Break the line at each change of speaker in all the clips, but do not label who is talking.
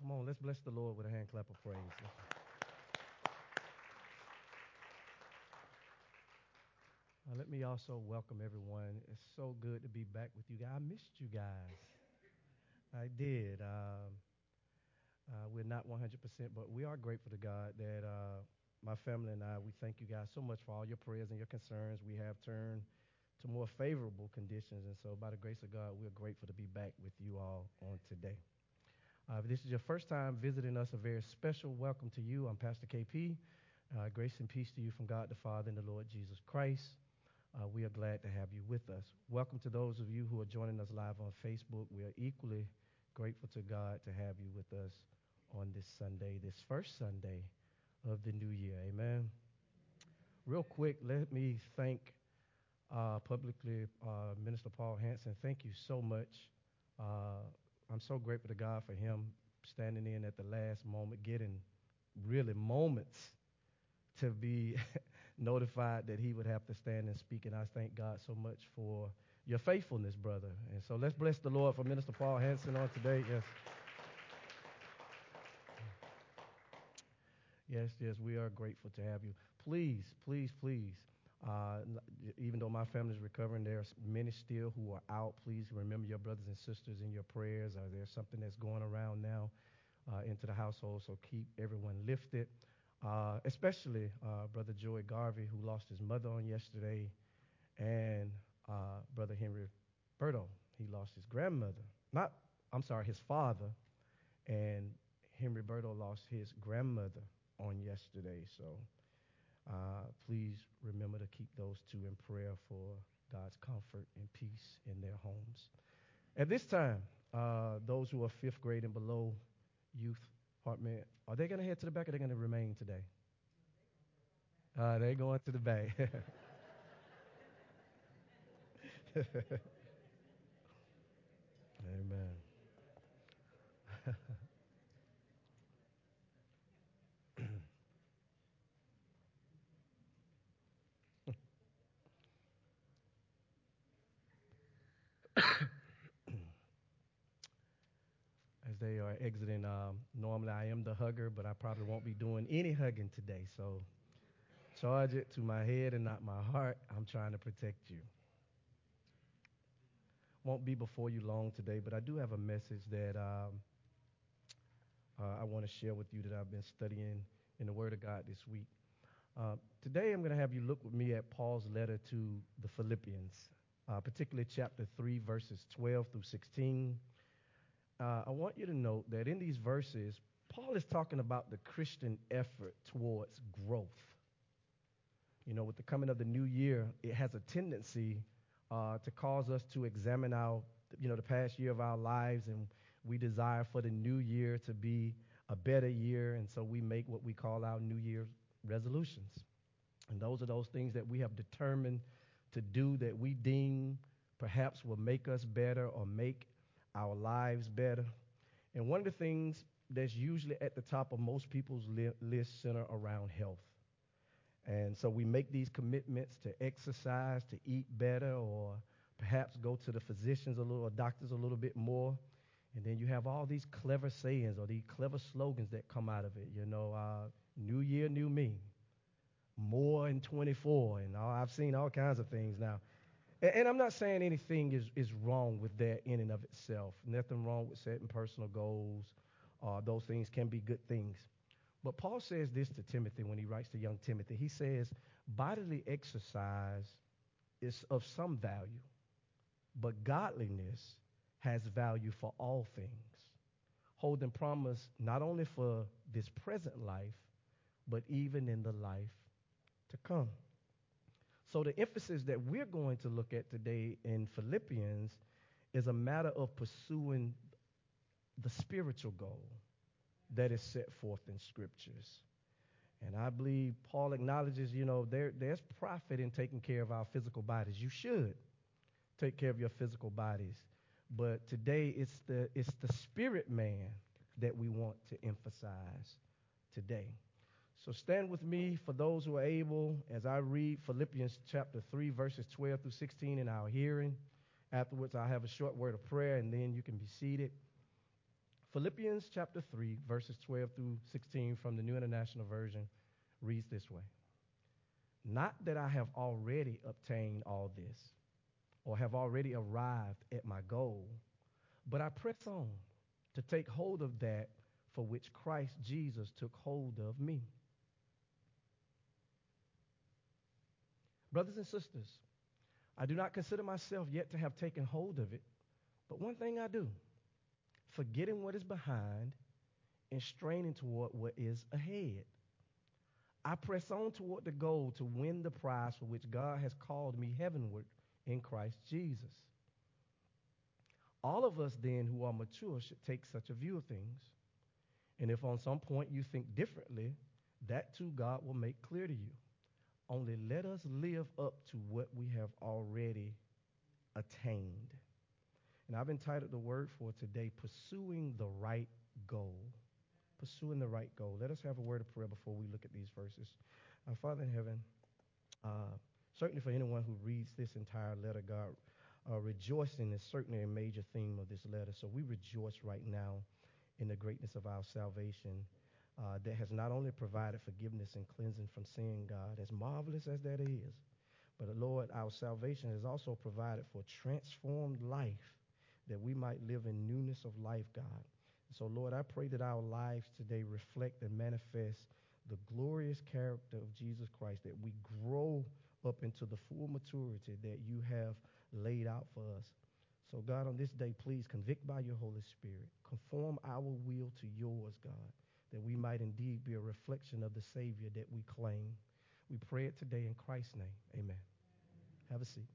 Come on, let's bless the Lord with a hand clap of praise. Let me also welcome everyone. It's so good to be back with you guys. I missed you guys. I did. We're not 100%, but we are grateful to God that my family and we thank you guys so much for all your prayers and your concerns. We have turned to more favorable conditions, and so by the grace of God, we're grateful to be back with you all on today. If this is your first time visiting us, a very special welcome to you. I'm Pastor KP. Grace and peace to you from God the Father and the Lord Jesus Christ. We are glad to have you with us. Welcome to those of you who are joining us live on Facebook. We are equally grateful to God to have you with us on this Sunday, this first Sunday of the new year. Amen. Real quick, let me thank publicly Minister Paul Hansen. Thank you so much. I'm so grateful to God for him standing in at the last moment, getting really moments to be notified that he would have to stand and speak. And I thank God so much for your faithfulness, brother. And so let's bless the Lord for Minister Paul Hansen on today. Yes. Yes, we are grateful to have you. Please, even though my family is recovering, there are many still who are out. Please remember your brothers and sisters in your prayers. There's something that's going around now into the household, so keep everyone lifted, especially Brother Joey Garvey, who lost his mother on yesterday, and Brother Henry Berto. He lost his grandmother. His father, and Henry Berto lost his grandmother on yesterday. So please remember to keep those two in prayer for God's comfort and peace in their homes. At this time, those who are fifth grade and below youth department, are they going to head to the back or are they going to remain today? They're going to the back. Amen. As they are exiting, normally I am the hugger, but I probably won't be doing any hugging today. So charge it to my head and not my heart. I'm trying to protect you. Won't be before you long today, but I do have a message that I want to share with you that I've been studying in the Word of God this week. Today I'm going to have you look with me at Paul's letter to the Philippians, particularly chapter 3, verses 12 through 16. I want you to note that in these verses, Paul is talking about the Christian effort towards growth. You know, with the coming of the new year, it has a tendency to cause us to examine the past year of our lives, and we desire for the new year to be a better year, and so we make what we call our New Year's resolutions. And those are those things that we have determined to do that we deem perhaps will make us better or make our lives better. And one of the things that's usually at the top of most people's list center around health. And so we make these commitments to exercise, to eat better, or perhaps go to the physicians or doctors a little bit more. And then you have all these clever sayings or these clever slogans that come out of it. New year, new me. More in 24. And I've seen all kinds of things now. And I'm not saying anything is wrong with that in and of itself. Nothing wrong with setting personal goals. Those things can be good things. But Paul says this to Timothy when he writes to young Timothy. He says, bodily exercise is of some value, but godliness has value for all things, holding promise not only for this present life, but even in the life to come. So the emphasis that we're going to look at today in Philippians is a matter of pursuing the spiritual goal that is set forth in scriptures. And I believe Paul acknowledges, there's profit in taking care of our physical bodies. You should take care of your physical bodies. But today it's the spirit man that we want to emphasize today. So stand with me for those who are able as I read Philippians chapter 3, verses 12 through 16 in our hearing. Afterwards, I'll have a short word of prayer, and then you can be seated. Philippians chapter 3, verses 12 through 16 from the New International Version reads this way. Not that I have already obtained all this or have already arrived at my goal, but I press on to take hold of that for which Christ Jesus took hold of me. Brothers and sisters, I do not consider myself yet to have taken hold of it, but one thing I do, forgetting what is behind and straining toward what is ahead. I press on toward the goal to win the prize for which God has called me heavenward in Christ Jesus. All of us then who are mature should take such a view of things. And if on some point you think differently, that too God will make clear to you. Only let us live up to what we have already attained. And I've entitled the word for today, Pursuing the Right Goal. Pursuing the right goal. Let us have a word of prayer before we look at these verses. Our Father in heaven, certainly for anyone who reads this entire letter, God, rejoicing is certainly a major theme of this letter. So we rejoice right now in the greatness of our salvation that has not only provided forgiveness and cleansing from sin, God, as marvelous as that is, but Lord, our salvation has also provided for transformed life that we might live in newness of life, God. So, Lord, I pray that our lives today reflect and manifest the glorious character of Jesus Christ, that we grow up into the full maturity that you have laid out for us. So, God, on this day, please convict by your Holy Spirit. Conform our will to yours, God, that we might indeed be a reflection of the Savior that we claim. We pray it today in Christ's name. Amen. Have a seat.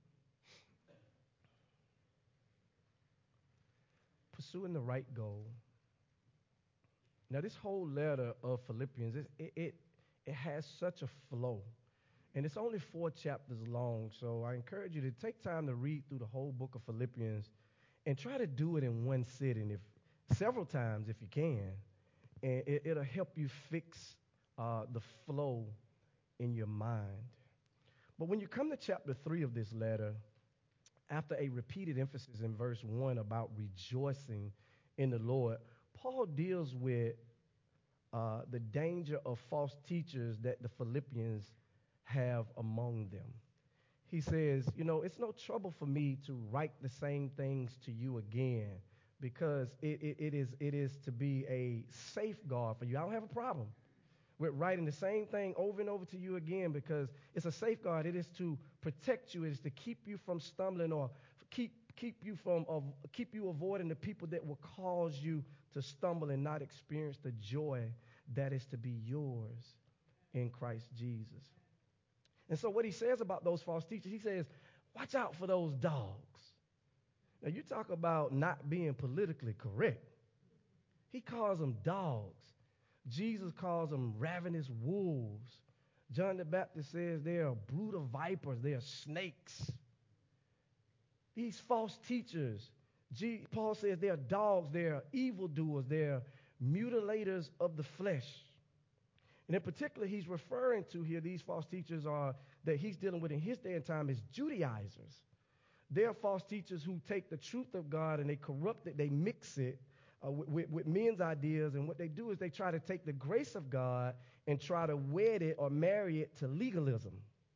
Pursuing the right goal. Now, this whole letter of Philippians, it has such a flow. And it's only 4 chapters long, so I encourage you to take time to read through the whole book of Philippians and try to do it in one sitting, several times if you can. And it'll help you fix the flow in your mind. But when you come to chapter 3 of this letter, after a repeated emphasis in verse 1 about rejoicing in the Lord, Paul deals with the danger of false teachers that the Philippians have among them. He says, it's no trouble for me to write the same things to you again because it is to be a safeguard for you. I don't have a problem with writing the same thing over and over to you again because it's a safeguard. It is to protect you. It is to keep you from stumbling or keep you avoiding the people that will cause you to stumble and not experience the joy that is to be yours in Christ Jesus. And so what he says about those false teachers, he says, watch out for those dogs. Now, you talk about not being politically correct. He calls them dogs. Jesus calls them ravenous wolves. John the Baptist says they are a brood of vipers. They are snakes. These false teachers, Paul says they are dogs. They are evildoers. They are mutilators of the flesh. And in particular, he's referring to here, these false teachers that he's dealing with in his day and time is Judaizers. They are false teachers who take the truth of God and they corrupt it, they mix it with men's ideas. And what they do is they try to take the grace of God and try to wed it or marry it to legalism.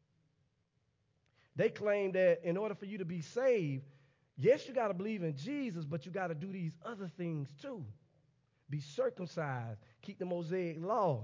They claim that in order for you to be saved, yes, you got to believe in Jesus, but you got to do these other things too. Be circumcised, keep the Mosaic law.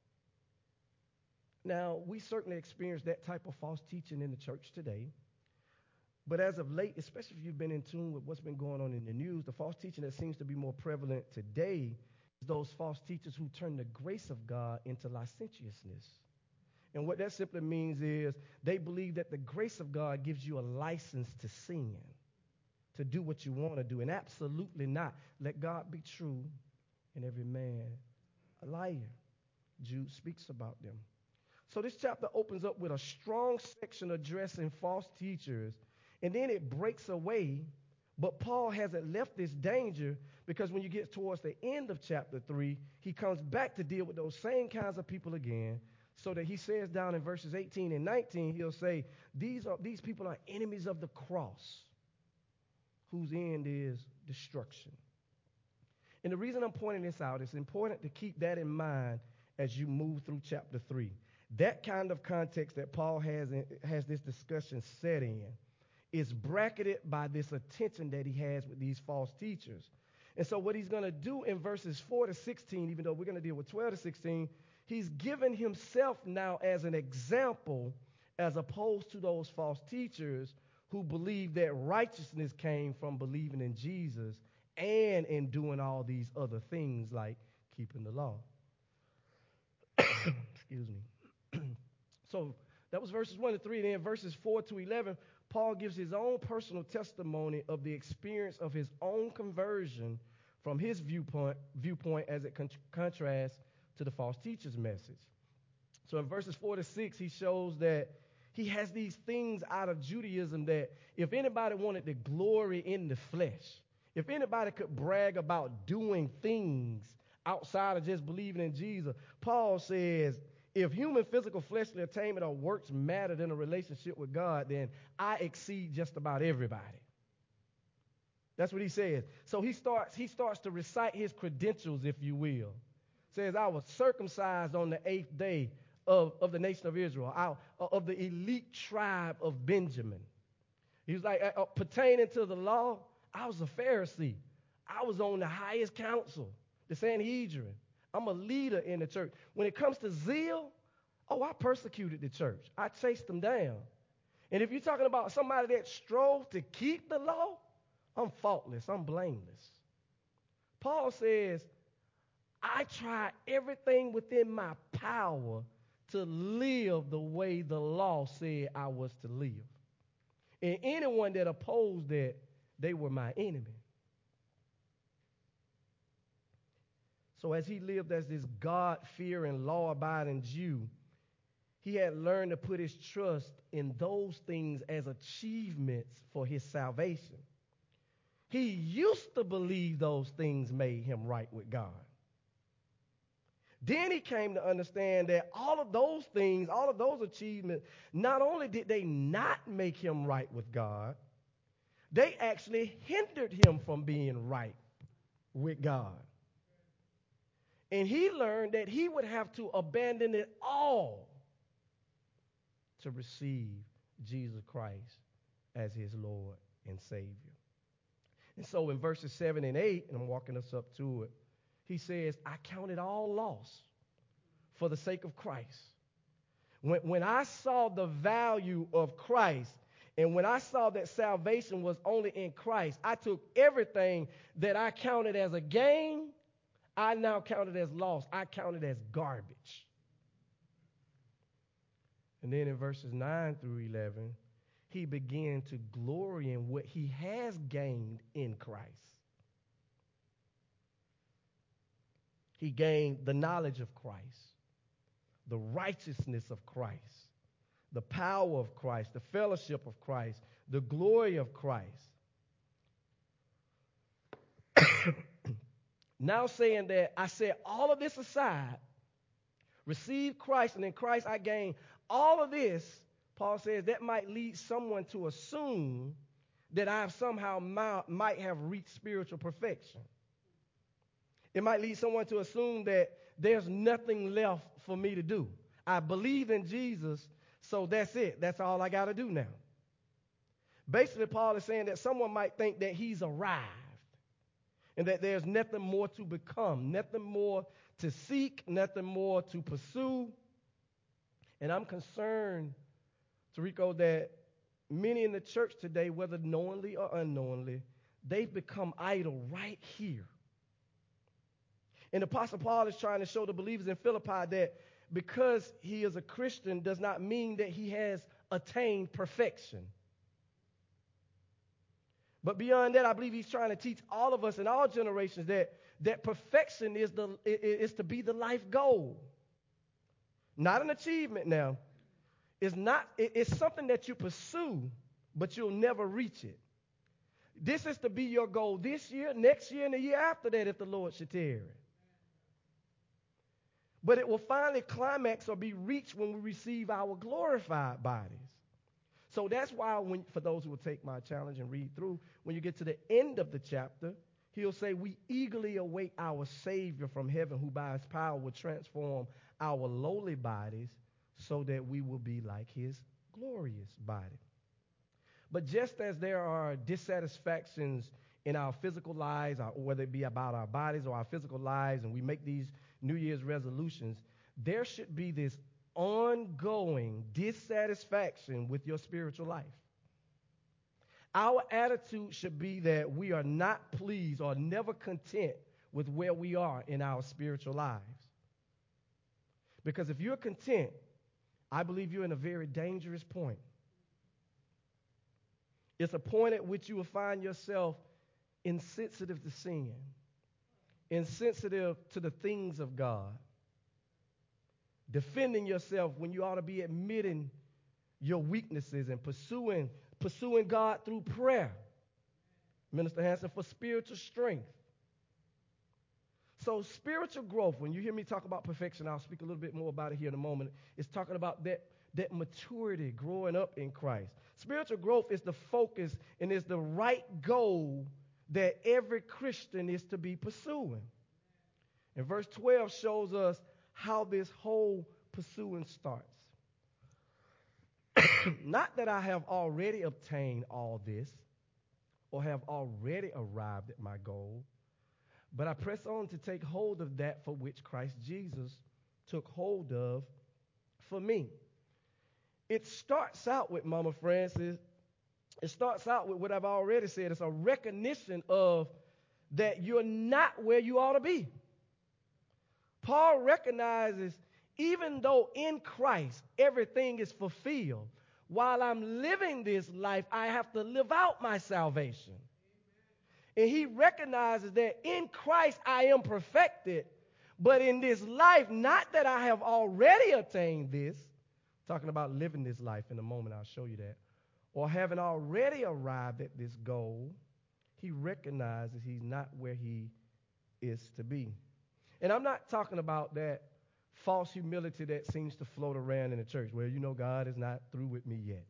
Now, we certainly experience that type of false teaching in the church today. But as of late, especially if you've been in tune with what's been going on in the news, the false teaching that seems to be more prevalent today is those false teachers who turn the grace of God into licentiousness. And what that simply means is they believe that the grace of God gives you a license to sin, to do what you want to do, and absolutely not. Let God be true and every man a liar. Jude speaks about them. So this chapter opens up with a strong section addressing false teachers, and then it breaks away. But Paul hasn't left this danger because when you get towards the end of chapter 3, he comes back to deal with those same kinds of people again, so that he says down in verses 18 and 19, he'll say, these people are enemies of the cross, whose end is destruction. And the reason I'm pointing this out, it's important to keep that in mind as you move through chapter 3. That kind of context that Paul has this discussion set in is bracketed by this attention that he has with these false teachers. And so what he's going to do in verses 4 to 16, even though we're going to deal with 12 to 16, he's given himself now as an example as opposed to those false teachers who believe that righteousness came from believing in Jesus and in doing all these other things like keeping the law. Excuse me. So that was verses 1 to 3. Then verses 4 to 11, Paul gives his own personal testimony of the experience of his own conversion from his viewpoint as it contrasts to the false teacher's message. So in verses 4 to 6, he shows that he has these things out of Judaism that if anybody wanted to glory in the flesh, if anybody could brag about doing things outside of just believing in Jesus, Paul says, if human, physical, fleshly attainment or works mattered in a relationship with God, then I exceed just about everybody. That's what he says. So he starts to recite his credentials, if you will. Says, I was circumcised on the 8th day of the nation of Israel, of the elite tribe of Benjamin. He was like, pertaining to the law, I was a Pharisee. I was on the highest council, the Sanhedrin. I'm a leader in the church. When it comes to zeal, I persecuted the church. I chased them down. And if you're talking about somebody that strove to keep the law, I'm faultless. I'm blameless. Paul says, I tried everything within my power to live the way the law said I was to live. And anyone that opposed that, they were my enemy. So as he lived as this God-fearing, law-abiding Jew, he had learned to put his trust in those things as achievements for his salvation. He used to believe those things made him right with God. Then he came to understand that all of those things, all of those achievements, not only did they not make him right with God, they actually hindered him from being right with God. And he learned that he would have to abandon it all to receive Jesus Christ as his Lord and Savior. And so in verses 7 and 8, and I'm walking us up to it, he says, I count it all loss for the sake of Christ. When I saw the value of Christ, and when I saw that salvation was only in Christ, I took everything that I counted as a gain, I now count it as loss. I count it as garbage. And then in verses 9 through 11, he began to glory in what he has gained in Christ. He gained the knowledge of Christ, the righteousness of Christ, the power of Christ, the fellowship of Christ, the glory of Christ. Now saying that I set all of this aside, received Christ, and in Christ I gained all of this, Paul says that might lead someone to assume that I somehow might have reached spiritual perfection. It might lead someone to assume that there's nothing left for me to do. I believe in Jesus, so that's it. That's all I got to do now. Basically, Paul is saying that someone might think that he's arrived and that there's nothing more to become, nothing more to seek, nothing more to pursue. And I'm concerned, Tarico, that many in the church today, whether knowingly or unknowingly, they've become idle right here. And the Apostle Paul is trying to show the believers in Philippi that because he is a Christian does not mean that he has attained perfection. But beyond that, I believe he's trying to teach all of us in all generations that perfection is to be the life goal. Not an achievement now. It's something that you pursue, but you'll never reach it. This is to be your goal this year, next year, and the year after that if the Lord should tarry. But it will finally climax or be reached when we receive our glorified bodies. So that's why, for those who will take my challenge and read through, when you get to the end of the chapter, He'll say, we eagerly await our Savior from heaven, who by his power will transform our lowly bodies so that we will be like his glorious body. But just as there are dissatisfactions in our physical lives, or whether it be about our bodies or our physical lives, and we make these New Year's resolutions, there should be this ongoing dissatisfaction with your spiritual life. Our attitude should be that we are not pleased or never content with where we are in our spiritual lives. Because if you're content, I believe you're in a very dangerous point. It's a point at which you will find yourself insensitive to sin, insensitive to the things of God, defending yourself when you ought to be admitting your weaknesses and pursuing God through prayer. Minister Hanson, for spiritual strength. So spiritual growth, when you hear me talk about perfection, I'll speak a little bit more about it here in a moment. It's talking about that maturity, growing up in Christ. Spiritual growth is the focus and is the right goal that every Christian is to be pursuing. And verse 12 shows us how this whole pursuing starts. Not that I have already obtained all this or have already arrived at my goal, but I press on to take hold of that for which Christ Jesus took hold of for me. It starts out with, Mama Francis, it starts out with what I've already said. It's a recognition of that you're not where you ought to be. Paul recognizes even though in Christ everything is fulfilled, while I'm living this life, I have to live out my salvation. And he recognizes that in Christ I am perfected, but in this life, not that I have already attained this, talking about living this life in a moment, I'll show you that, or having already arrived at this goal, he recognizes he's not where he is to be. And I'm not talking about that false humility that seems to float around in the church. Well, you know, God is not through with me yet.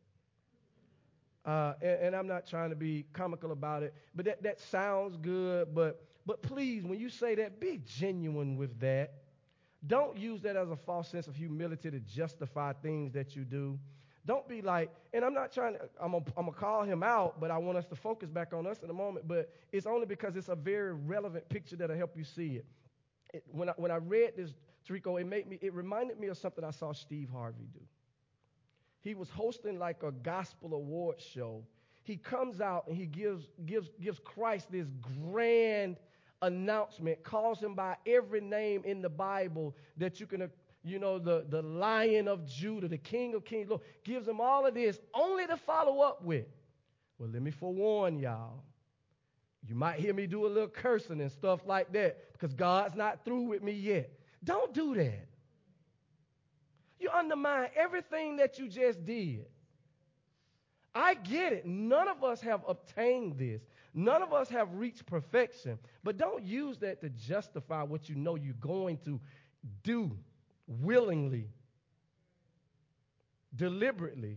And I'm not trying to be comical about it, but that sounds good. But please, when you say that, be genuine with that. Don't use that as a false sense of humility to justify things that you do. Don't be like, and I'm not trying to, I'm going to call him out, but I want us to focus back on us in a moment. But it's only because it's a very relevant picture that'll help you see it. When I read this, Tarico, it reminded me of something I saw Steve Harvey do. He was hosting like a gospel award show. He comes out and he gives Christ this grand announcement, calls him by every name in the Bible that you can, the Lion of Judah, the King of Kings, Lord, gives him all of this only to follow up with, well, let me forewarn y'all. You might hear me do a little cursing and stuff like that because God's not through with me yet. Don't do that. You undermine everything that you just did. I get it. None of us have obtained this. None of us have reached perfection. But don't use that to justify what you know you're going to do willingly, deliberately.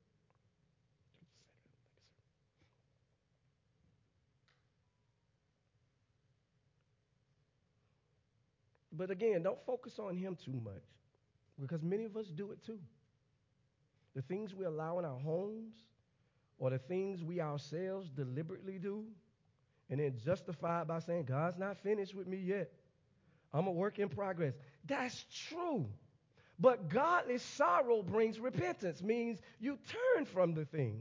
But again, don't focus on him too much because many of us do it too. The things we allow in our homes or the things we ourselves deliberately do and then justify it by saying, God's not finished with me yet. I'm a work in progress. That's true. But godly sorrow brings repentance, means you turn from the thing.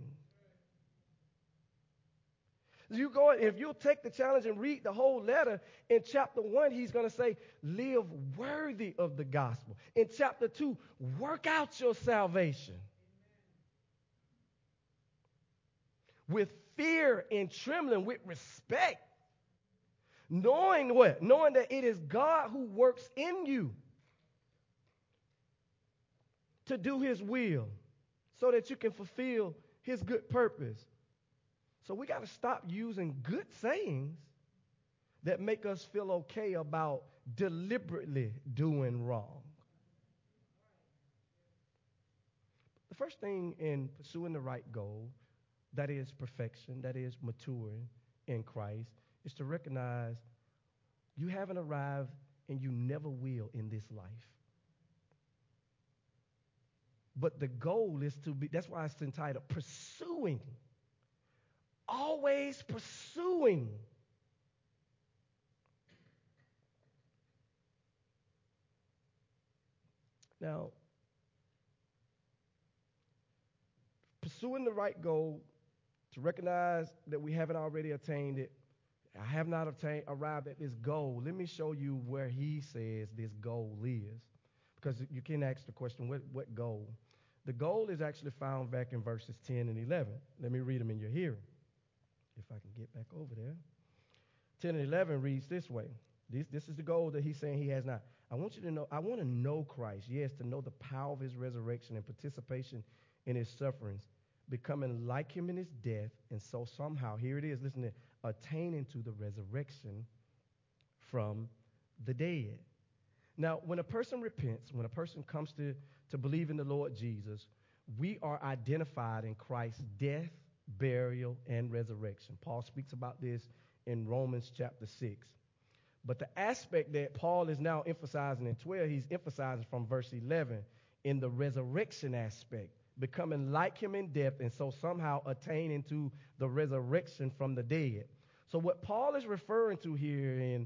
If you'll take the challenge and read the whole letter, in chapter 1, he's going to say, live worthy of the gospel. In chapter 2, work out your salvation. With fear and trembling, with respect. Knowing what? Knowing that it is God who works in you to do his will so that you can fulfill his good purpose. So we got to stop using good sayings that make us feel okay about deliberately doing wrong. The first thing in pursuing the right goal, that is perfection, that is maturing in Christ, is to recognize you haven't arrived and you never will in this life. But the goal is to be, that's why it's entitled Pursuing. Always pursuing. Now, pursuing the right goal, to recognize that we haven't already attained it. I have not arrived at this goal. Let me show you where he says this goal is. Because you can ask the question, what goal? The goal is actually found back in verses 10 and 11. Let me read them in your hearing, if I can get back over there. 10 and 11 reads this way. This is the goal that he's saying he has not. I want you to know, I want to know Christ, yes, to know the power of his resurrection and participation in his sufferings, becoming like him in his death, and so somehow, here it is, listen to it, attaining to the resurrection from the dead. Now, when a person repents, when a person comes to believe in the Lord Jesus, we are identified in Christ's death, burial, and resurrection. Paul speaks about this in Romans chapter 6. But the aspect that Paul is now emphasizing in 12, he's emphasizing from verse 11 in the resurrection aspect, becoming like him in death, and so somehow attaining to the resurrection from the dead. So what Paul is referring to here in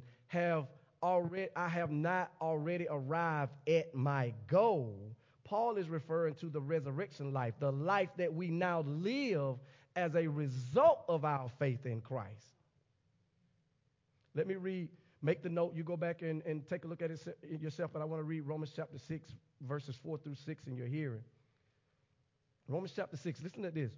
I have not already arrived at my goal. Paul is referring to the resurrection life, the life that we now live as a result of our faith in Christ. Let me make the note. You go back and take a look at it yourself, but I want to read Romans chapter 6, verses 4 through 6 in your hearing. Romans chapter 6, listen to this.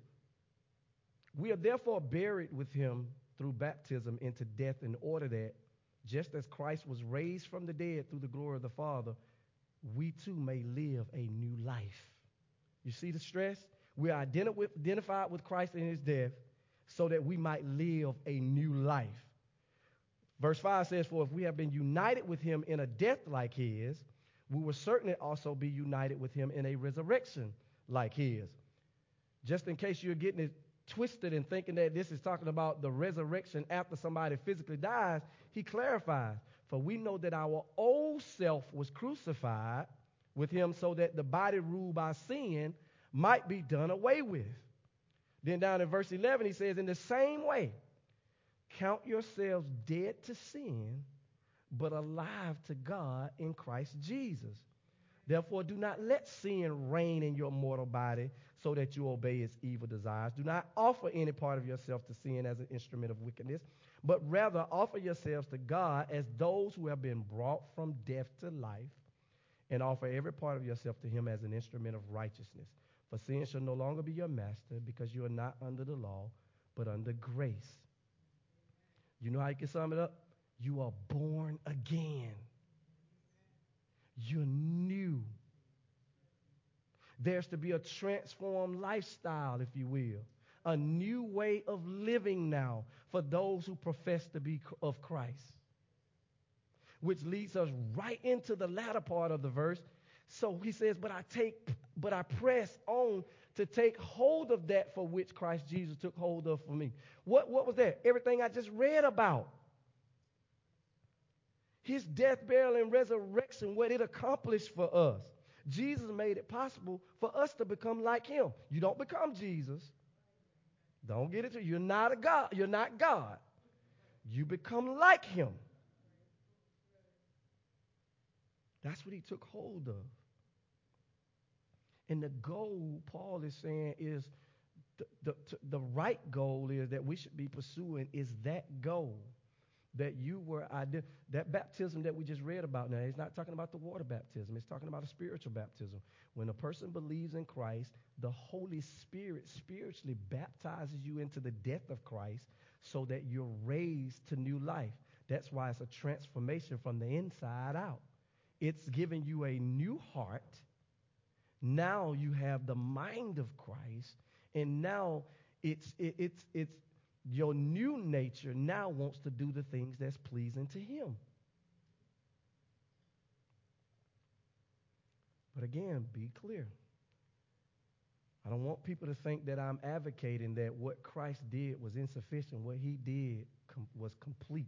We are therefore buried with him through baptism into death, in order that, just as Christ was raised from the dead through the glory of the Father, we too may live a new life. You see the stress? We are identified with Christ in his death so that we might live a new life. Verse 5 says, for if we have been united with him in a death like his, we will certainly also be united with him in a resurrection like his. Just in case you're getting it twisted and thinking that this is talking about the resurrection after somebody physically dies, he clarifies, for we know that our old self was crucified with him so that the body ruled by sin might be done away with. Then down in verse 11 he says, in the same way, count yourselves dead to sin, but alive to God in Christ Jesus. Therefore, do not let sin reign in your mortal body so that you obey its evil desires. Do not offer any part of yourself to sin as an instrument of wickedness, but rather offer yourselves to God as those who have been brought from death to life, and offer every part of yourself to him as an instrument of righteousness. For sin shall no longer be your master, because you are not under the law, but under grace. You know how you can sum it up? You are born again. You're new. There's to be a transformed lifestyle, if you will. A new way of living now for those who profess to be of Christ. Which leads us right into the latter part of the verse. So he says, but I press on to take hold of that for which Christ Jesus took hold of for me. What was that? Everything I just read about. His death, burial, and resurrection, what it accomplished for us. Jesus made it possible for us to become like him. You don't become Jesus. Don't get it to you. You're not a God. You're not God. You become like him. That's what he took hold of. And the goal, Paul is saying, is the right goal is that we should be pursuing is that goal. That you were, that baptism that we just read about now, he's not talking about the water baptism. He's talking about a spiritual baptism. When a person believes in Christ, the Holy Spirit spiritually baptizes you into the death of Christ so that you're raised to new life. That's why it's a transformation from the inside out. It's giving you a new heart. Now you have the mind of Christ, and now it's your new nature now wants to do the things that's pleasing to him. But again, be clear. I don't want people to think that I'm advocating that what Christ did was insufficient. What he did was complete.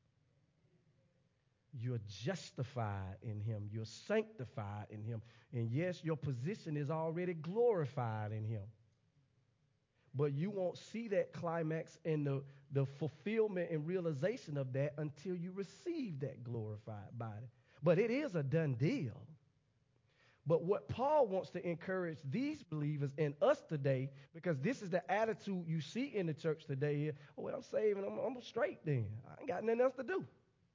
You're justified in him. You're sanctified in him. And yes, your position is already glorified in him. But you won't see that climax and the fulfillment and realization of that until you receive that glorified body. But it is a done deal. But what Paul wants to encourage these believers and us today, because this is the attitude you see in the church today, oh, well, I'm saved and I'm straight then. I ain't got nothing else to do.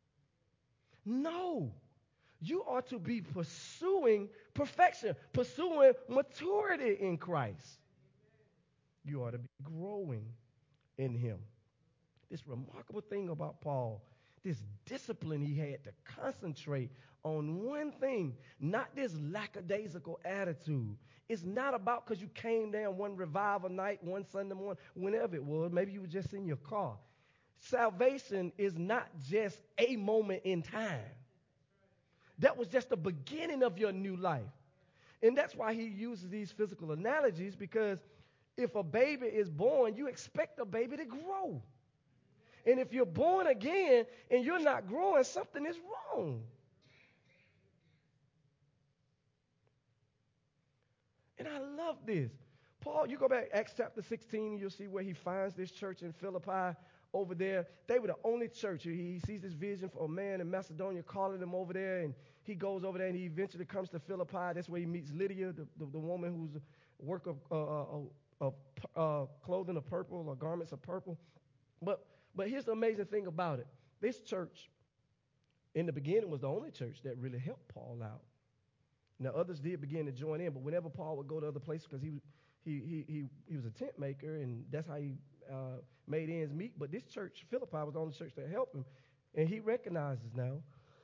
No. You are to be pursuing perfection, pursuing maturity in Christ. You ought to be growing in him. This remarkable thing about Paul, this discipline he had to concentrate on one thing, not this lackadaisical attitude. It's not about because you came down one revival night, one Sunday morning, whenever it was. Maybe you were just in your car. Salvation is not just a moment in time. That was just the beginning of your new life. And that's why he uses these physical analogies, because if a baby is born, you expect a baby to grow. And if you're born again and you're not growing, something is wrong. And I love this. Paul, you go back Acts chapter 16, and you'll see where he finds this church in Philippi over there. They were the only church. He sees this vision for a man in Macedonia calling him over there, and he goes over there, and he eventually comes to Philippi. That's where he meets Lydia, the woman who's a work of clothing of purple or garments of purple. But here's the amazing thing about it. This church, in the beginning, was the only church that really helped Paul out. Now, others did begin to join in, but whenever Paul would go to other places, because he was a tent maker, and that's how he made ends meet. But this church, Philippi, was the only church that helped him. And he recognizes now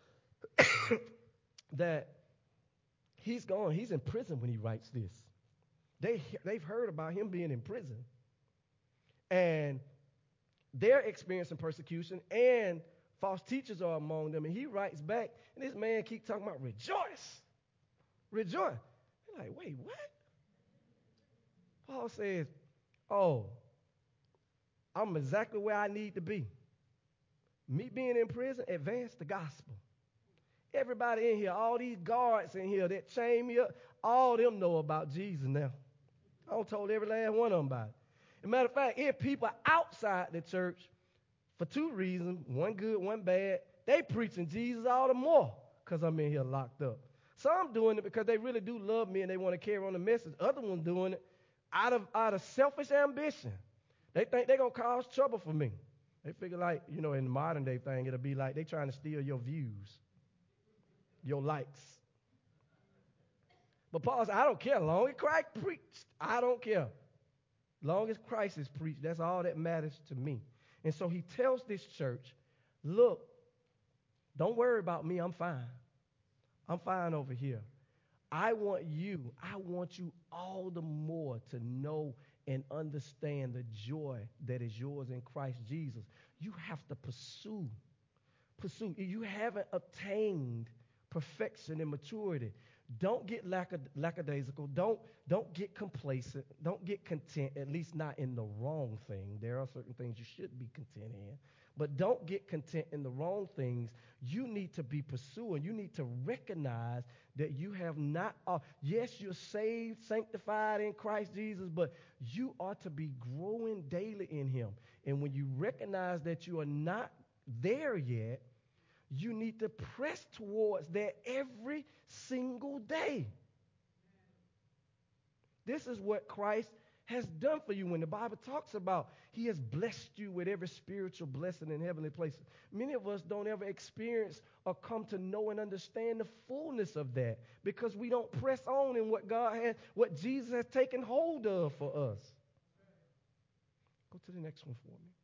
that he's gone. He's in prison when he writes this. They've heard about him being in prison. And they're experiencing persecution, and false teachers are among them. And he writes back, and this man keeps talking about rejoice. Rejoice. They're like, wait, what? Paul says, oh, I'm exactly where I need to be. Me being in prison, advance the gospel. Everybody in here, all these guards in here that chain me up, all of them know about Jesus now. I told every last one of them about it. As a matter of fact, if people outside the church, for two reasons, one good, one bad, they preaching Jesus all the more because I'm in here locked up. Some doing it because they really do love me and they want to carry on the message. Other ones doing it out of selfish ambition. They think they're going to cause trouble for me. They figure like, in the modern day thing, it'll be like they trying to steal your views, your likes. But Paul said, I don't care. Long as Christ preached, I don't care. Long as Christ is preached, that's all that matters to me. And so he tells this church, look, don't worry about me. I'm fine. I'm fine over here. I want you all the more to know and understand the joy that is yours in Christ Jesus. You have to pursue. You haven't obtained perfection and maturity. Don't get lackadaisical. Don't get complacent. Don't get content, at least not in the wrong thing. There are certain things you should be content in. But don't get content in the wrong things. You need to be pursuing. You need to recognize that you have not, yes, you're saved, sanctified in Christ Jesus, but you are to be growing daily in him. And when you recognize that you are not there yet, you need to press towards that every single day. This is what Christ has done for you when the Bible talks about he has blessed you with every spiritual blessing in heavenly places. Many of us don't ever experience or come to know and understand the fullness of that because we don't press on in what Jesus has taken hold of for us. Go to the next one for me.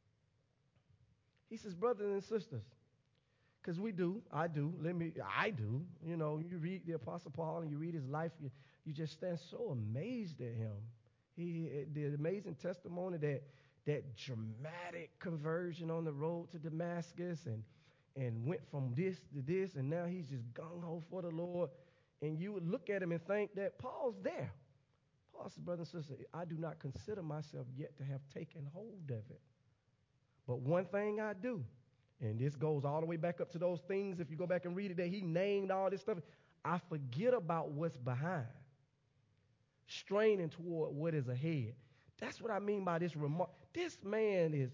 He says, brothers and sisters, because I do. You read the Apostle Paul and you read his life, you just stand so amazed at him. The amazing testimony, that dramatic conversion on the road to Damascus and went from this to this, and now he's just gung-ho for the Lord. And you would look at him and think that Paul's there. Paul says, brothers and sisters, I do not consider myself yet to have taken hold of it. But one thing I do, and this goes all the way back up to those things, if you go back and read it, that he named all this stuff, I forget about what's behind, straining toward what is ahead. That's what I mean by this remark. This man's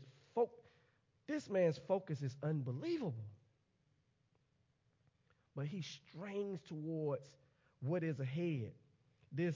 focus is unbelievable. But he strains towards what is ahead. This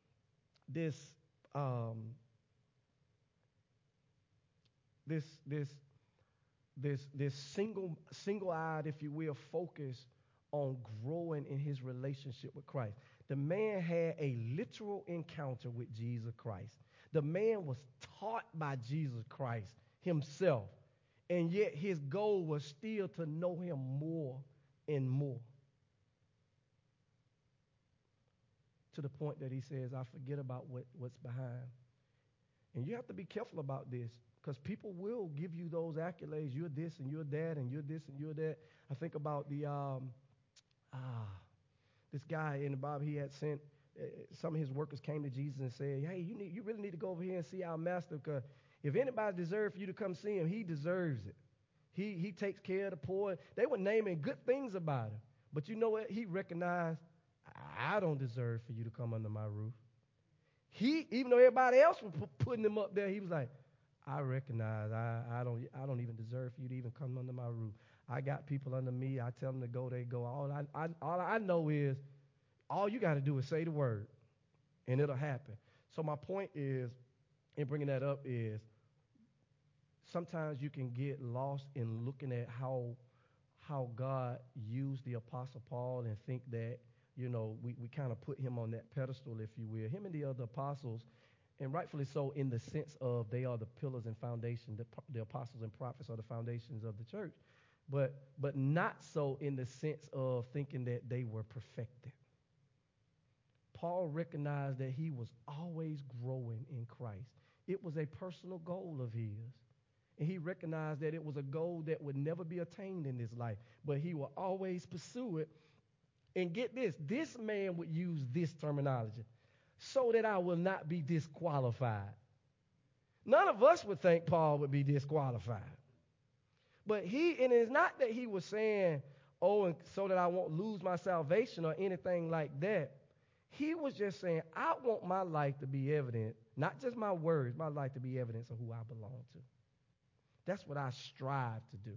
single-eyed, if you will, focus on growing in his relationship with Christ. The man had a literal encounter with Jesus Christ. The man was taught by Jesus Christ himself, and yet his goal was still to know him more and more, to the point that he says, I forget about what's behind. And you have to be careful about this, because people will give you those accolades. You're this and you're that and you're this and you're that. I think about this guy in the Bible. He had sent, some of his workers came to Jesus and said, hey, you really need to go over here and see our master, because if anybody deserves for you to come see him, he deserves it. He takes care of the poor. They were naming good things about him. But you know what? He recognized, I don't deserve for you to come under my roof. Even though everybody else was putting him up there, he was like, I recognize I don't even deserve for you to even come under my roof. I got people under me. I tell them to go, they go. All I know is, all you got to do is say the word, and it'll happen. So my point is, in bringing that up, is sometimes you can get lost in looking at how God used the Apostle Paul and think that, we kind of put him on that pedestal, if you will. Him and the other apostles, and rightfully so, in the sense of they are the pillars and foundation. The apostles and prophets are the foundations of the church. But not so in the sense of thinking that they were perfected. Paul recognized that he was always growing in Christ. It was a personal goal of his. And he recognized that it was a goal that would never be attained in this life, but he will always pursue it. And get this man would use this terminology, so that I will not be disqualified. None of us would think Paul would be disqualified. But and it's not that he was saying, and so that I won't lose my salvation or anything like that. He was just saying, I want my life to be evident, not just my words, my life to be evidence of who I belong to. That's what I strive to do.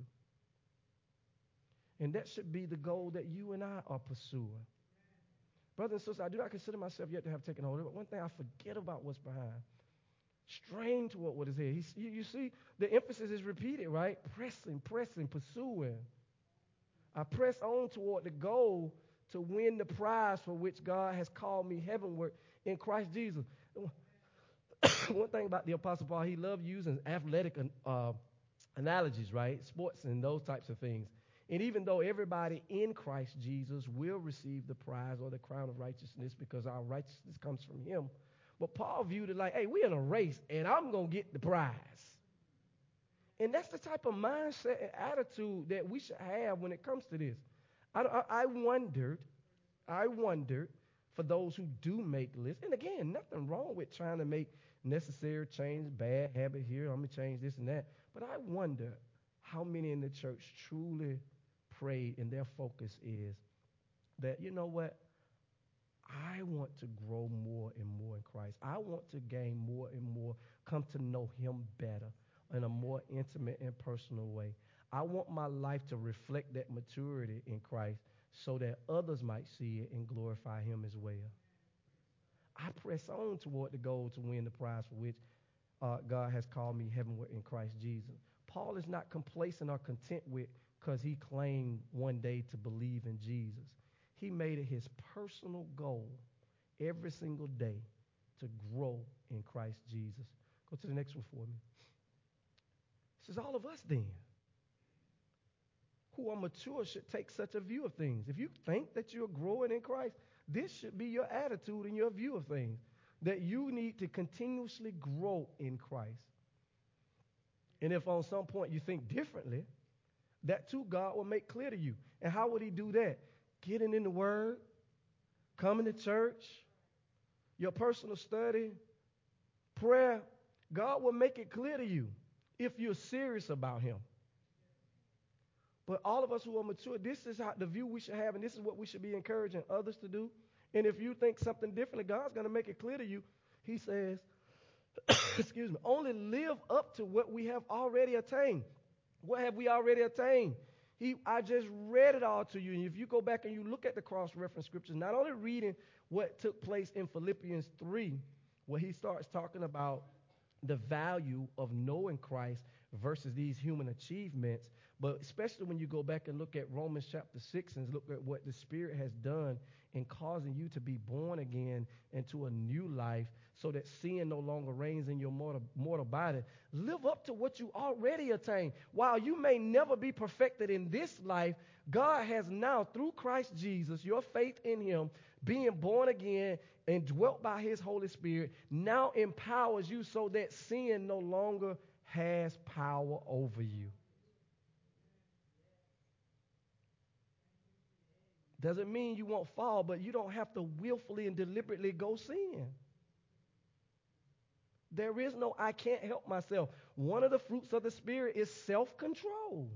And that should be the goal that you and I are pursuing. Brothers and sisters, I do not consider myself yet to have taken hold of it. But one thing, I forget about what's behind. Strain toward what is here. You see, the emphasis is repeated, right? Pressing, pursuing. I press on toward the goal to win the prize for which God has called me heavenward in Christ Jesus. One thing about the Apostle Paul, he loved using athletic analogies, right? Sports and those types of things. And even though everybody in Christ Jesus will receive the prize or the crown of righteousness because our righteousness comes from him, but Paul viewed it like, hey, we're in a race, and I'm going to get the prize. And that's the type of mindset and attitude that we should have when it comes to this. I wondered, for those who do make lists, and again, nothing wrong with trying to make necessary change, bad habit here, I'm going to change this and that. But I wonder how many in the church truly prayed and their focus is that, you know what, I want to grow more and more in Christ. I want to gain more and more, come to know him better in a more intimate and personal way. I want my life to reflect that maturity in Christ so that others might see it and glorify him as well. I press on toward the goal to win the prize for which God has called me heavenward in Christ Jesus. Paul is not complacent or content with because he claimed one day to believe in Jesus. He made it his personal goal every single day to grow in Christ Jesus. Go to the next one for me. This is all of us then, who are mature, should take such a view of things. If you think that you're growing in Christ, this should be your attitude and your view of things, that you need to continuously grow in Christ. And if on some point you think differently, that too God will make clear to you. And how would he do that? Getting in the Word, coming to church, your personal study, prayer, God will make it clear to you if you're serious about him. But all of us who are mature, this is how the view we should have, and this is what we should be encouraging others to do. And if you think something differently, God's going to make it clear to you. He says, excuse me, only live up to what we have already attained. What have we already attained? I just read it all to you. And if you go back and you look at the cross-reference scriptures, not only reading what took place in Philippians 3, where he starts talking about the value of knowing Christ versus these human achievements, but especially when you go back and look at Romans chapter 6 and look at what the Spirit has done in causing you to be born again into a new life so that sin no longer reigns in your mortal body. Live up to what you already attained. While you may never be perfected in this life, God has now, through Christ Jesus, your faith in him, being born again and dwelt by his Holy Spirit, now empowers you so that sin no longer has power over you. Doesn't mean you won't fall, but you don't have to willfully and deliberately go sin. There is no I can't help myself. One of the fruits of the Spirit is self-control.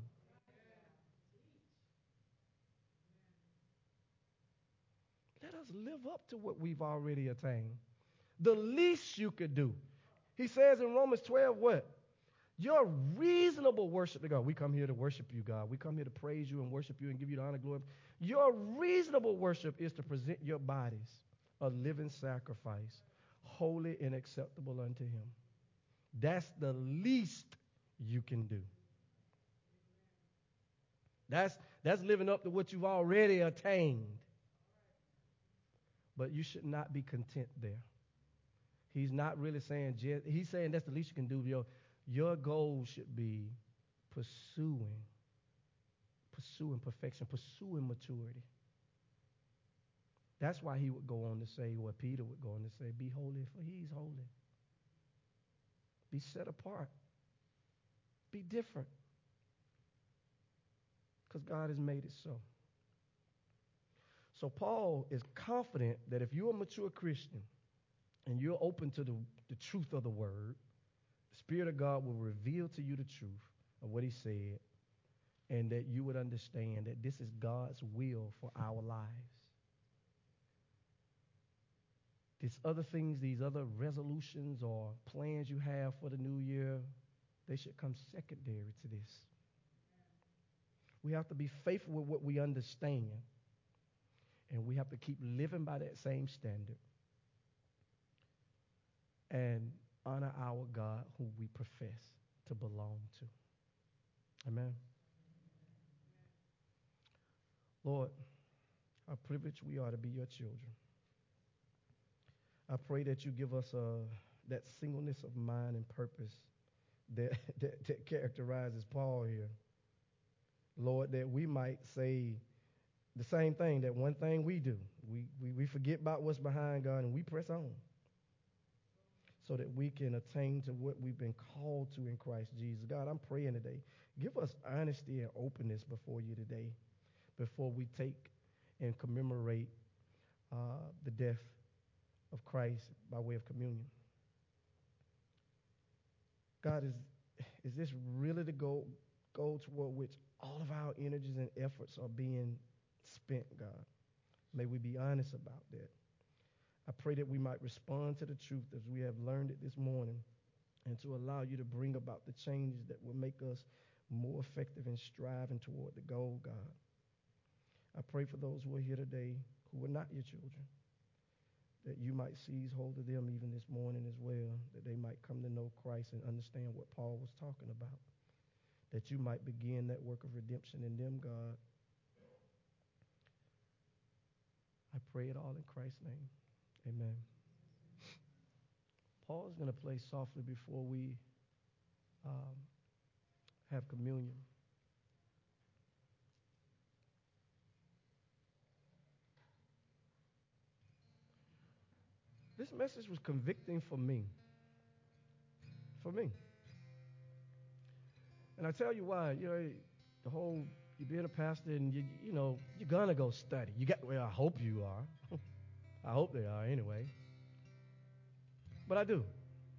Let us live up to what we've already attained. The least you could do. He says in Romans 12 what? Your reasonable worship to God. We come here to worship you, God. We come here to praise you and worship you and give you the honor, glory. Your reasonable worship is to present your bodies a living sacrifice, holy and acceptable unto him. That's the least you can do. That's living up to what you've already attained. But you should not be content there. He's not really saying, he's saying that's the least you can do. Your goal should be pursuing perfection, pursuing maturity. That's why he would go on to say, or Peter would go on to say, be holy, for he's holy. Be set apart. Be different. Because God has made it so. So Paul is confident that if you're a mature Christian and you're open to the truth of the word, the Spirit of God will reveal to you the truth of what he said, and that you would understand that this is God's will for our lives. These other things, these other resolutions or plans you have for the new year, they should come secondary to this. We have to be faithful with what we understand, and we have to keep living by that same standard and honor our God who we profess to belong to. Amen. Lord, how privileged we are to be your children. I pray that you give us that singleness of mind and purpose that characterizes Paul here. Lord, that we might say the same thing, that one thing we do. We forget about what's behind God and we press on so that we can attain to what we've been called to in Christ Jesus. God, I'm praying today. Give us honesty and openness before you today, before we take and commemorate the death of Christ by way of communion. God, is this really the goal toward which all of our energies and efforts are being spent, God? May we be honest about that. I pray that we might respond to the truth as we have learned it this morning, and to allow you to bring about the changes that will make us more effective in striving toward the goal, God. I pray for those who are here today who are not your children, that you might seize hold of them even this morning as well, that they might come to know Christ and understand what Paul was talking about, that you might begin that work of redemption in them, God. I pray it all in Christ's name. Amen. Paul is going to play softly before we have communion. This message was convicting for me. For me. And I tell you why. You know, the whole, you being a pastor and you're going to go study. Well, I hope you are. I hope they are anyway. But I do.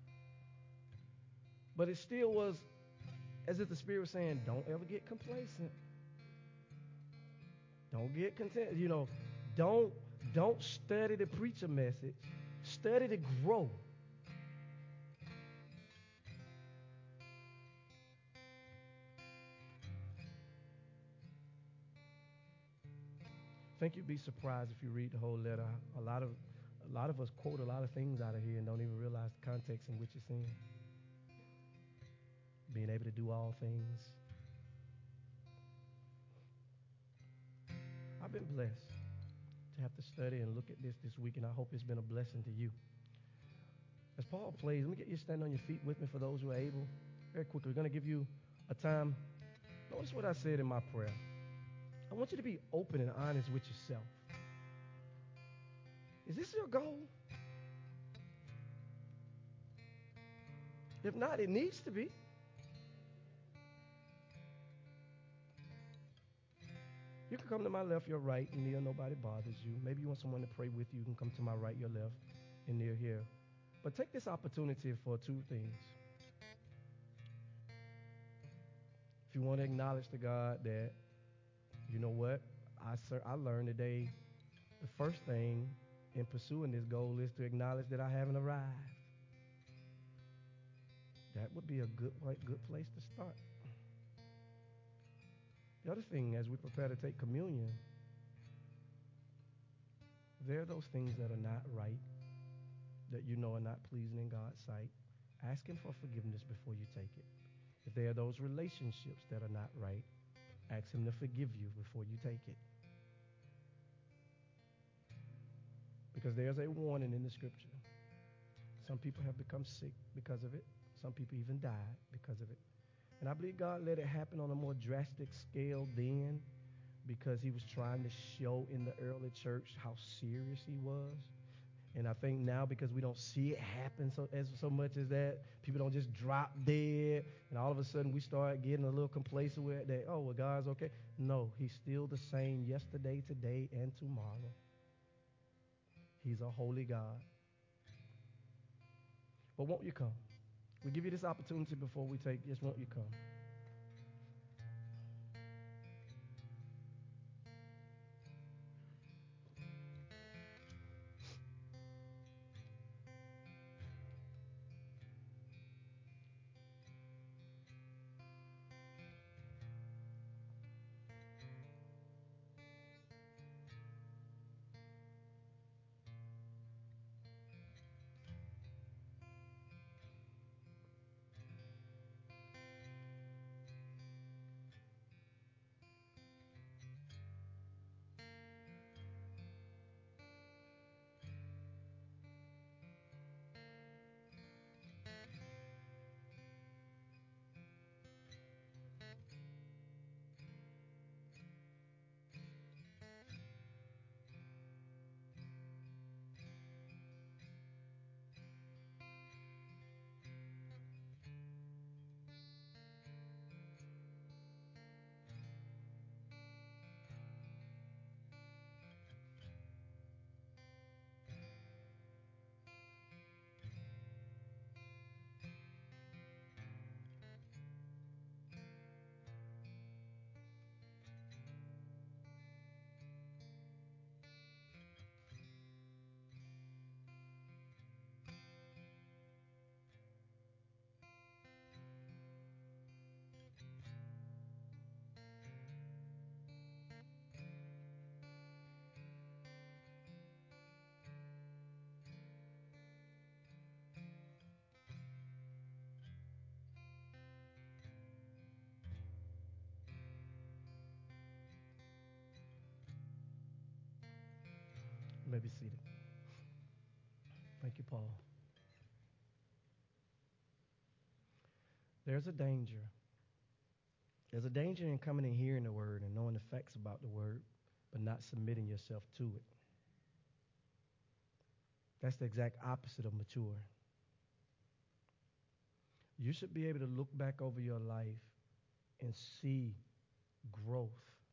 But it still was as if the Spirit was saying, don't ever get complacent. Don't get content. Don't study to preach a message. Study to grow. I think you'd be surprised if you read the whole letter. A lot of us quote a lot of things out of here and don't even realize the context in which it's in. Being able to do all things. I've been blessed to have to study and look at this week, and I hope it's been a blessing to you. As Paul plays, let me get you to stand on your feet with me for those who are able. Very quickly, we're going to give you a time. Notice what I said in my prayer. I want you to be open and honest with yourself. Is this your goal? If not, it needs to be. You can come to my left, your right, and near nobody bothers you. Maybe you want someone to pray with you. You can come to my right, your left, and near here. But take this opportunity for two things. If you want to acknowledge to God that, you know what, I learned today the first thing in pursuing this goal is to acknowledge that I haven't arrived. That would be a good place to start. The other thing, as we prepare to take communion, there are those things that are not right, that you know are not pleasing in God's sight. Ask Him for forgiveness before you take it. If there are those relationships that are not right, ask Him to forgive you before you take it. Because there's a warning in the Scripture. Some people have become sick because of it. Some people even died because of it. And I believe God let it happen on a more drastic scale then because He was trying to show in the early church how serious He was. And I think now because we don't see it happen so much as that, people don't just drop dead, and all of a sudden we start getting a little complacent with that, oh, well, God's okay. No, He's still the same yesterday, today, and tomorrow. He's a holy God. But won't you come? We give you this opportunity before we take this. Won't you come? You may be seated. Thank you, Paul. There's a danger. There's a danger in coming and hearing the word and knowing the facts about the word, but not submitting yourself to it. That's the exact opposite of mature. You should be able to look back over your life and see growth.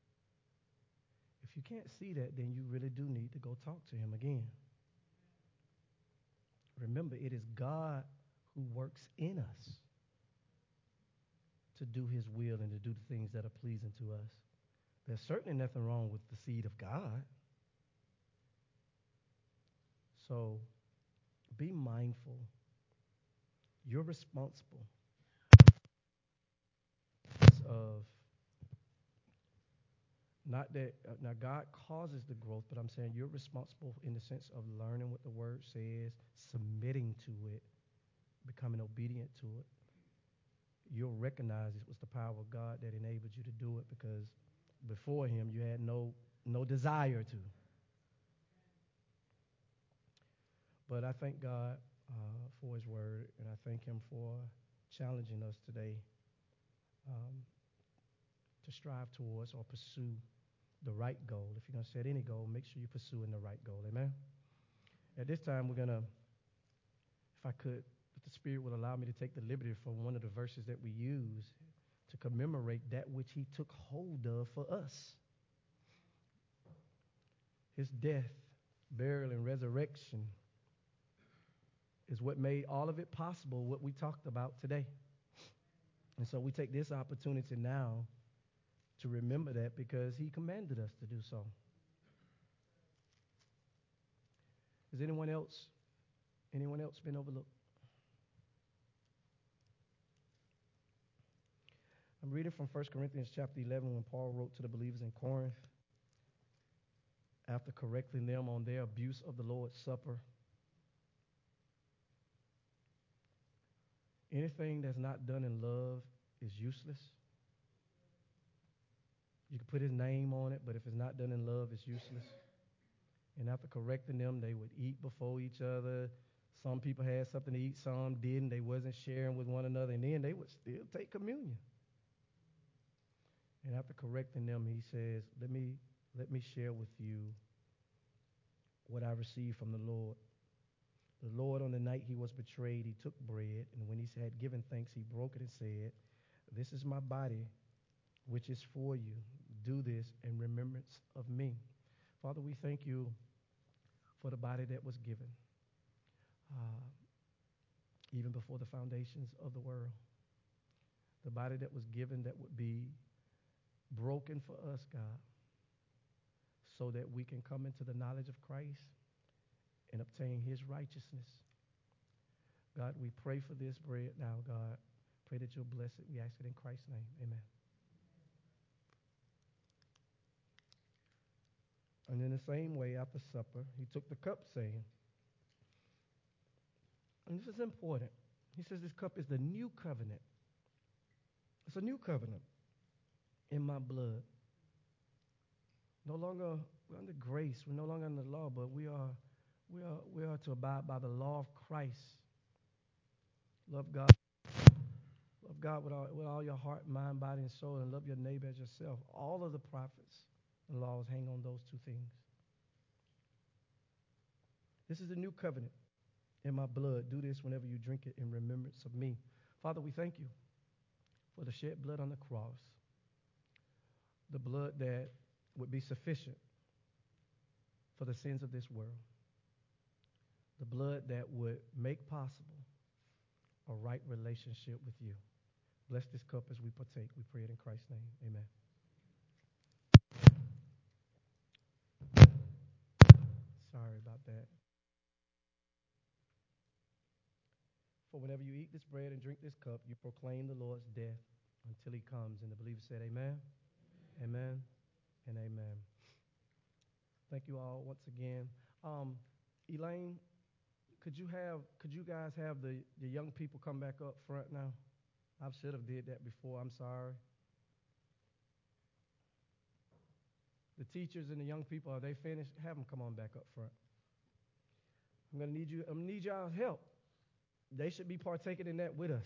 If you can't see that, then you really do need to go talk to Him again. Remember, it is God who works in us to do his will and to do the things that are pleasing to us. There's certainly nothing wrong with the seed of God. So be mindful. You're responsible of not that now God causes the growth, but I'm saying you're responsible in the sense of learning what the word says, submitting to it, becoming obedient to it. You'll recognize it was the power of God that enabled you to do it, because before him you had no desire to. But I thank God for his word, and I thank him for challenging us today to strive towards or pursue the right goal. If you're going to set any goal, make sure you're pursuing the right goal. Amen? At this time, we're going to, if I could, if the Spirit will allow me to take the liberty from one of the verses that we use to commemorate that which he took hold of for us. His death, burial, and resurrection is what made all of it possible, what we talked about today. And so we take this opportunity now to remember that, because he commanded us to do so. Has anyone else been overlooked? I'm reading from 1 Corinthians chapter 11 when Paul wrote to the believers in Corinth after correcting them on their abuse of the Lord's Supper. Anything that's not done in love is useless. You can put his name on it, but if it's not done in love, it's useless. And after correcting them, they would eat before each other. Some people had something to eat, some didn't. They wasn't sharing with one another, and then they would still take communion. And after correcting them, he says, let me share with you what I received from the Lord. The Lord, on the night he was betrayed, he took bread, and when he had given thanks, he broke it and said, "This is my body, which is for you. Do this in remembrance of me." Father, we thank you for the body that was given, even before the foundations of the world. The body that was given that would be broken for us, God, so that we can come into the knowledge of Christ and obtain his righteousness. God, we pray for this bread now, God. Pray that you'll bless it. We ask it in Christ's name. Amen. And in the same way, after supper, he took the cup, saying, and this is important, he says this cup is the new covenant. It's a new covenant in my blood. No longer we're under grace. We're no longer under the law, but we are to abide by the law of Christ. Love God. Love God with all your heart, mind, body, and soul, and love your neighbor as yourself. All of the prophets and laws hang on those two things. This is the new covenant in my blood. Do this whenever you drink it in remembrance of me. Father, we thank you for the shed blood on the cross, the blood that would be sufficient for the sins of this world, the blood that would make possible a right relationship with you. Bless this cup as we partake. We pray it in Christ's name. Amen. Sorry about that. For whenever you eat this bread and drink this cup, you proclaim the Lord's death until he comes. And the believers said, amen, amen, and amen. Thank you all once again. Elaine, could you guys have the young people come back up front now? I should have did that before. I'm sorry. The teachers and the young people, are they finished? Have them come on back up front. I'm gonna need y'all's help. They should be partaking in that with us.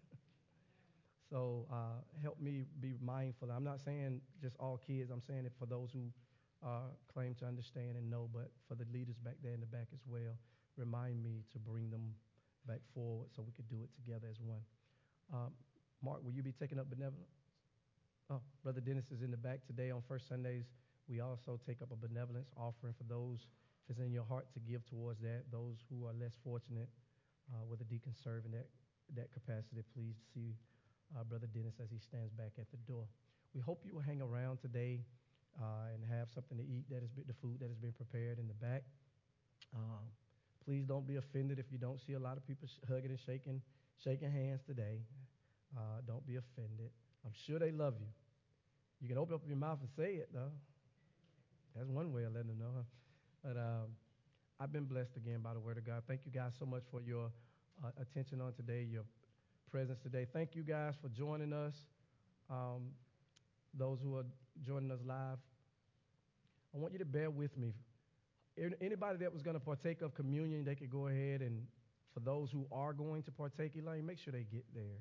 So help me be mindful. I'm not saying just all kids. I'm saying it for those who claim to understand and know, but for the leaders back there in the back as well. Remind me to bring them back forward so we could do it together as one. Mark, will you be taking up benevolence? Oh, Brother Dennis is in the back today on First Sundays. We also take up a benevolence offering for those, if it's in your heart to give towards that, those who are less fortunate where the deacons serve in that capacity. Pleased to see Brother Dennis as he stands back at the door. We hope you will hang around today and have something to eat. The food that has been prepared in the back. Please don't be offended if you don't see a lot of people hugging and shaking hands today. Don't be offended. I'm sure they love you. You can open up your mouth and say it, though. That's one way of letting them know. Huh? But I've been blessed again by the Word of God. Thank you guys so much for your attention on today, your presence today. Thank you guys for joining us. Those who are joining us live, I want you to bear with me. Anybody that was going to partake of communion, they could go ahead, and for those who are going to partake, Elaine, make sure they get theirs.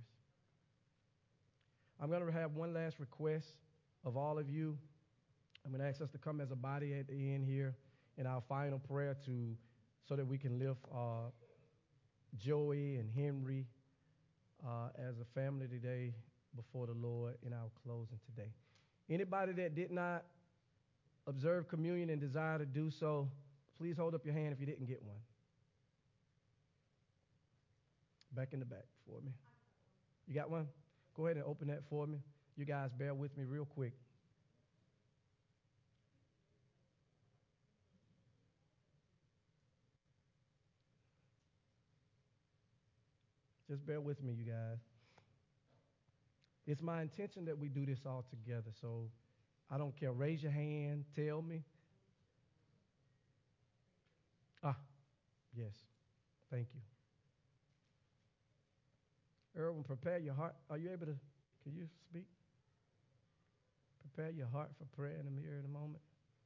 I'm going to have one last request of all of you. I'm going to ask us to come as a body at the end here in our final prayer so that we can lift Joey and Henry as a family today before the Lord in our closing today. Anybody that did not observe communion and desire to do so, please hold up your hand if you didn't get one. Back in the back for me. You got one? Go ahead and open that for me. You guys bear with me real quick. Just bear with me, you guys. It's my intention that we do this all together, so I don't care. Raise your hand. Tell me. Yes. Thank you. Erwin, prepare your heart. Are you able to, can you speak? Prepare your heart for prayer in the mirror in a moment.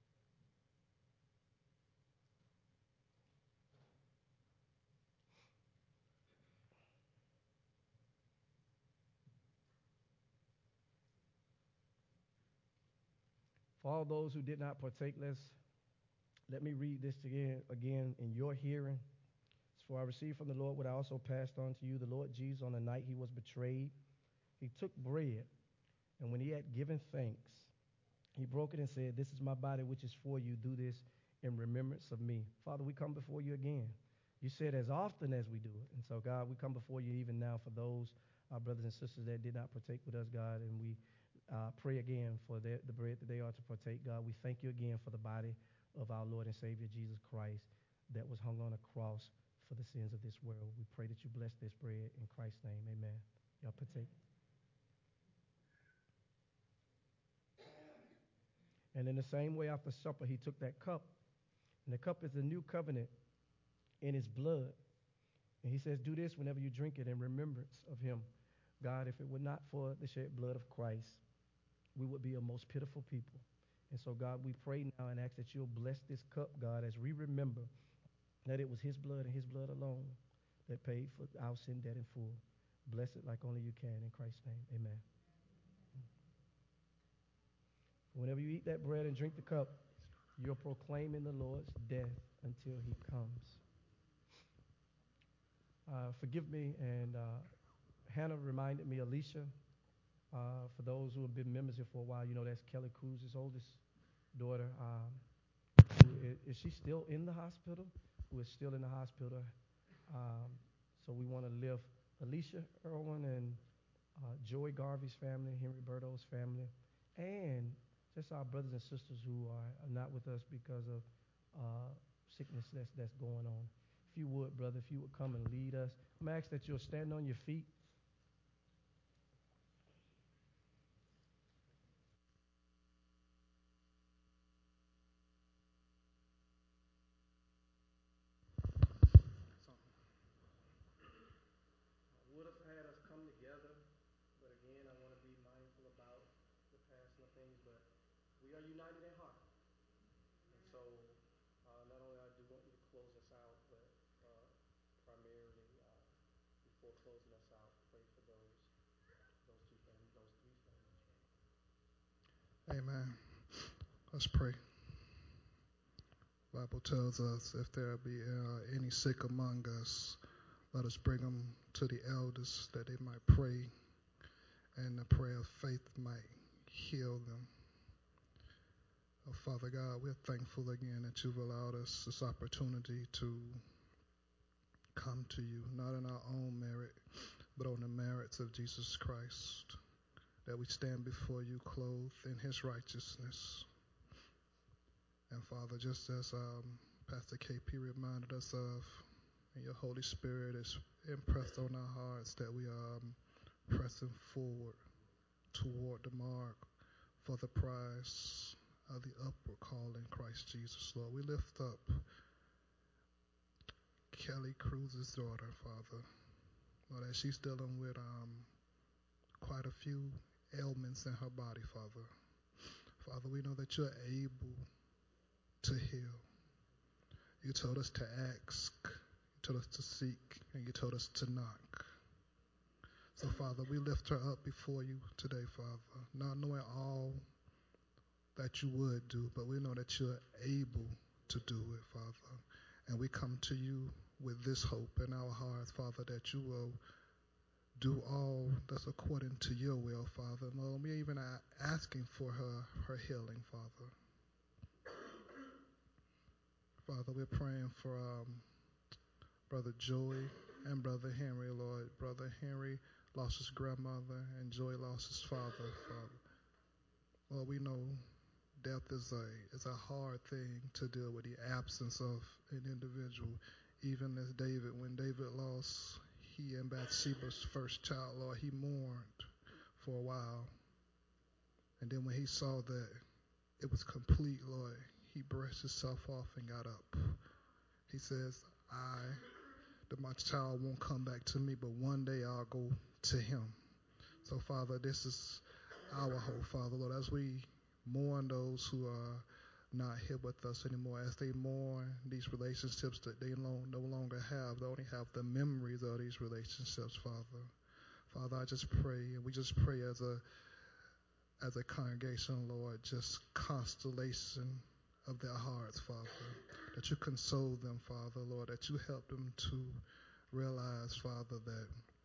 For all those who did not partake, let me read this again in your hearing. For I received from the Lord what I also passed on to you. The Lord Jesus, on the night he was betrayed, he took bread, and when he had given thanks, he broke it and said, "This is my body, which is for you. Do this in remembrance of me." Father, we come before you again. You said as often as we do it. And so, God, we come before you even now for those brothers and sisters that did not partake with us, God, and we pray again for the bread that they are to partake, God. We thank you again for the body of our Lord and Savior, Jesus Christ, that was hung on a cross for the sins of this world. We pray that you bless this bread in Christ's name. Amen. Y'all partake. And in the same way, after supper, he took that cup. And the cup is the new covenant in his blood. And he says, do this whenever you drink it in remembrance of him. God, if it were not for the shed blood of Christ, we would be a most pitiful people. And so, God, we pray now and ask that you'll bless this cup, God, as we remember that it was his blood and his blood alone that paid for our sin debt in full. Bless it like only you can in Christ's name. Amen. Whenever you eat that bread and drink the cup, you're proclaiming the Lord's death until he comes. Forgive me, and Hannah reminded me, Alicia, for those who have been members here for a while, you know that's Kelly Cruz's oldest daughter. Is she still in the hospital? Who is still in the hospital? So we want to lift Alicia Irwin and Joey Garvey's family, Henry Berto's family, and just our brothers and sisters who are not with us because of sickness that's going on. If you would, brother, if you would come and lead us. I'm going to ask that you'll stand on your feet. Would have had us come together, but again, I want to be mindful about the passing of things, but we are united in heart. And so, not only I do want you to close us out, but primarily, before closing us out, pray for those three families.
Amen. Let's pray. The Bible tells us if there be any sick among us, let us bring them to the elders that they might pray, and the prayer of faith might heal them. Oh, Father God, we're thankful again that you've allowed us this opportunity to come to you, not in our own merit, but on the merits of Jesus Christ, that we stand before you clothed in his righteousness. And Father, just as Pastor KP reminded us of, and your Holy Spirit is impressed on our hearts, that we are pressing forward toward the mark for the prize of the upward call in Christ Jesus, Lord. We lift up Kelly Cruz's daughter, Father, Lord, as she's dealing with quite a few ailments in her body, Father. Father, we know that you're able to heal. You told us to ask, you told us to seek, and you told us to knock. So, Father, we lift her up before you today, Father, not knowing all that you would do, but we know that you're able to do it, Father. And we come to you with this hope in our hearts, Father, that you will do all that's according to your will, Father. Lord, we're even asking for her healing, Father. Father, we're praying for Brother Joey and Brother Henry, Lord. Brother Henry lost his grandmother, and Joey lost his father, Father. Lord, we know death is a hard thing to deal with, the absence of an individual. Even as David, when David lost he and Bathsheba's first child, Lord, he mourned for a while. And then when he saw that it was complete, Lord, he brushed himself off and got up. He says, that my child won't come back to me, but one day I'll go to him. So, Father, this is our hope, Father, Lord, as we mourn those who are not here with us anymore, as they mourn these relationships that they no longer have. They only have the memories of these relationships, Father. Father, I just pray, and we just pray as a congregation, Lord, just constellation of their hearts, Father, that you console them, Father, Lord, that you help them to realize, Father, that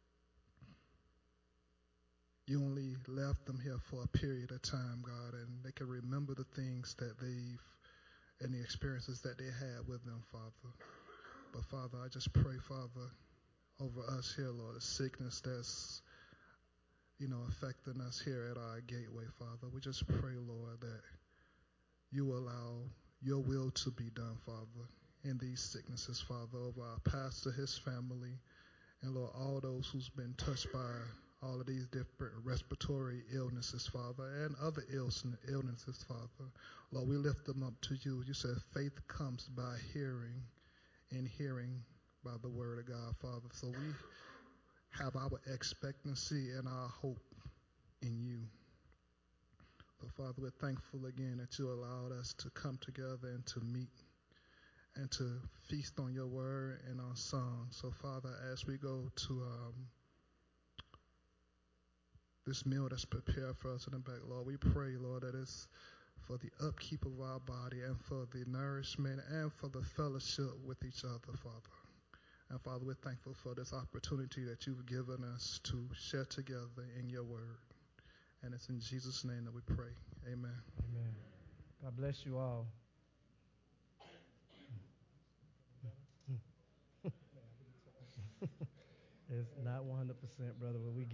you only left them here for a period of time, God, and they can remember the things that and the experiences that they had with them, Father. But, Father, I just pray, Father, over us here, Lord, the sickness that's, affecting us here at our gateway, Father. We just pray, Lord, that you allow your will to be done, Father, in these sicknesses, Father, over our pastor, his family, and, Lord, all those who's been touched by all of these different respiratory illnesses, Father, and other illnesses, Father. Lord, we lift them up to you. You said faith comes by hearing, and hearing by the word of God, Father. So we have our expectancy and our hope in you. So, Father, we're thankful again that you allowed us to come together and to meet and to feast on your word and our song. So, Father, as we go to this meal that's prepared for us in the back, Lord, we pray, Lord, that it's for the upkeep of our body and for the nourishment and for the fellowship with each other, Father. And, Father, we're thankful for this opportunity that you've given us to share together in your word. And it's in Jesus' name that we pray. Amen.
Amen. God bless you all. It's not 100%, brother, but we